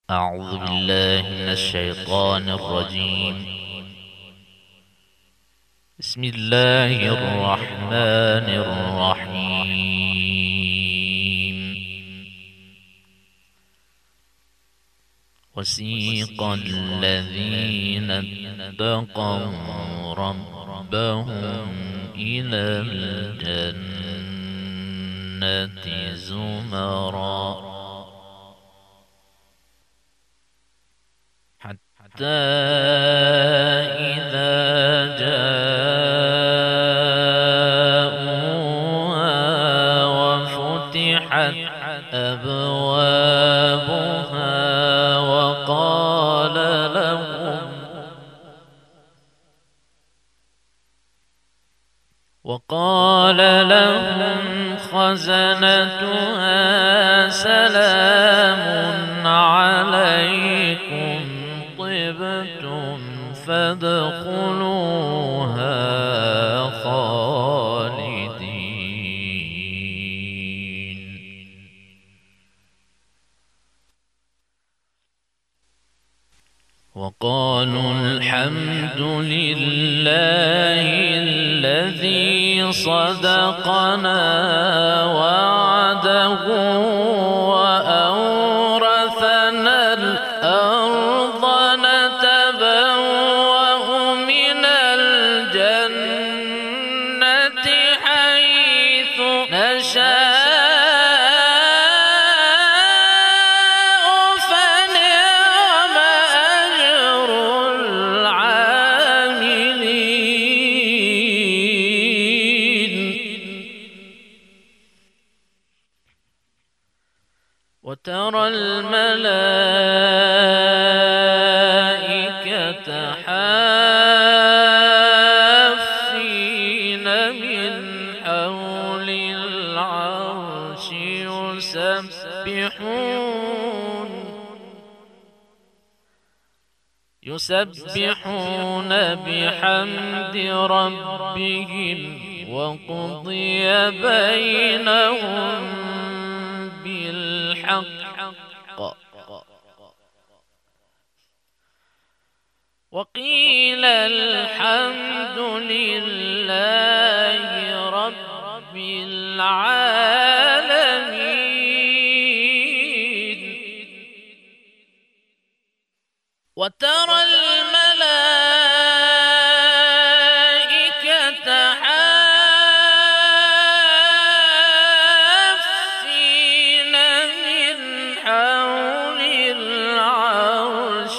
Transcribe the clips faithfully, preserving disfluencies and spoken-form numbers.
أعوذ بالله من الشيطان الرجيم. بسم الله الرحمن الرحيم. وسيق الذين اتقوا ربهم إلى الجنة زمرًا حتى إذا جاءوها وفتحت أبوابها وقال لهم وقال لهم خزنتها سلام عليكم طبتم فادخلوها خالدين. وقالوا الحمد لله الذي صدقنا وعده وأورثنا الأرض نتبوأ من الجنة حيث نشاء فنعم أجر العاملين. وترى الملائكة حافين من حول العرش يسبحون يسبحون بحمد ربهم وقضي بينهم بالحق وقيل الحمد لله رب العالمين. وترى الملائكة حافين من حول العرش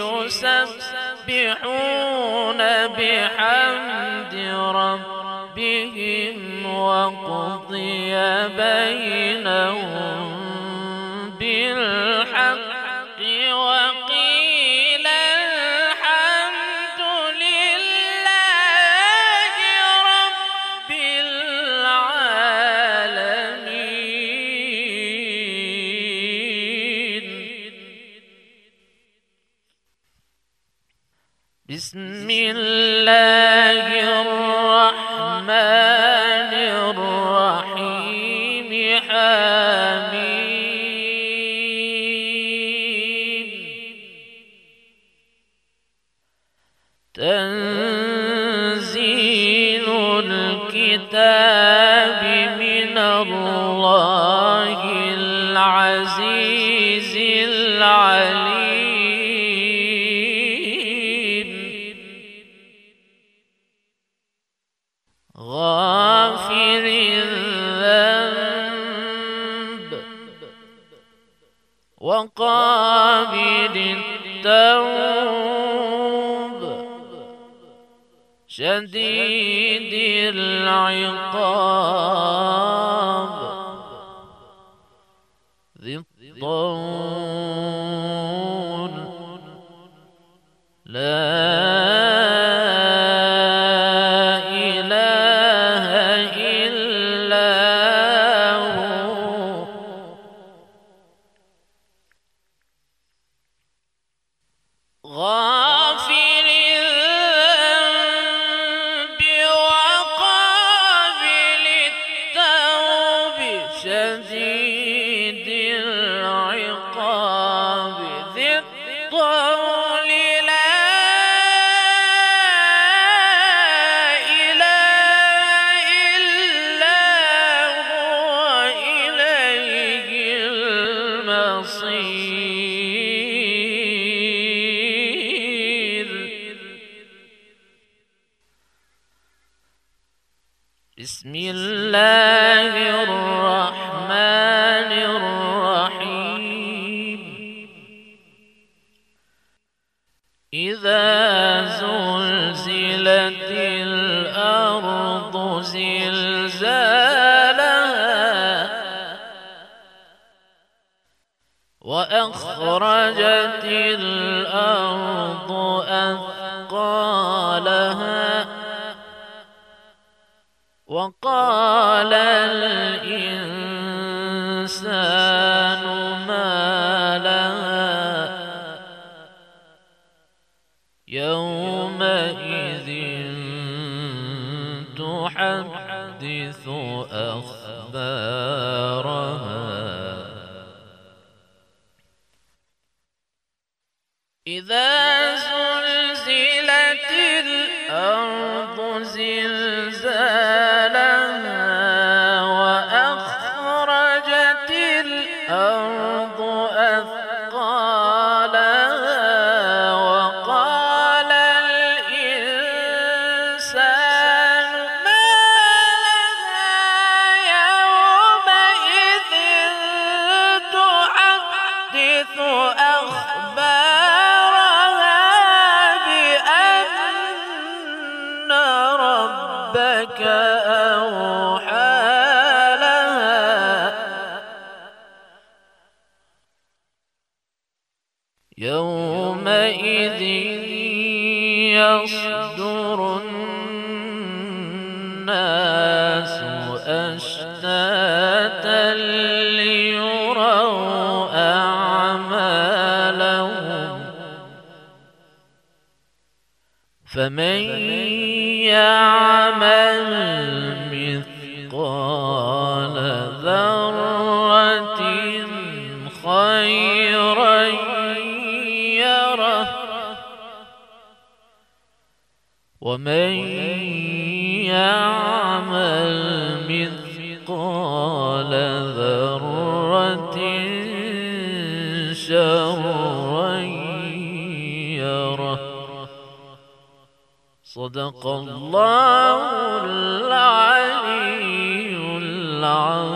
يسبحون بحمد ربهم وقضي بينهم بالحق وقيل الحمد لله رب العالمين. بسم الله الرحمن الرحيم. حميم. تنزيل الكتاب من الله العزيز العليم. غافر الذنب وقابل التوب شديد العقاب ذي الطول لا إله إلا هو. غافر الذنب وقابل التوب شديد العقاب ذي بسم الله الرحمن الرحيم إذا زلزلت الأرض زلزالها وأخرجت الأرض أثقالها وقال الإنسان ما لها يومئذ تحدث أخبارها إذا زلزلت الأرض زلزالها وأخرجت الأرض أثقالها وقال الإنسان ما لها يومئذ تحدث أخبارها بأن ربك أوحى لها يومئذ يصدر الناس أشتاتا ليروا أعمالهم فمن يعمل مثقال ذرة خيرا يره ومن يعمل مثقال ذرة شرا يره. صدق الله العلي العظيم.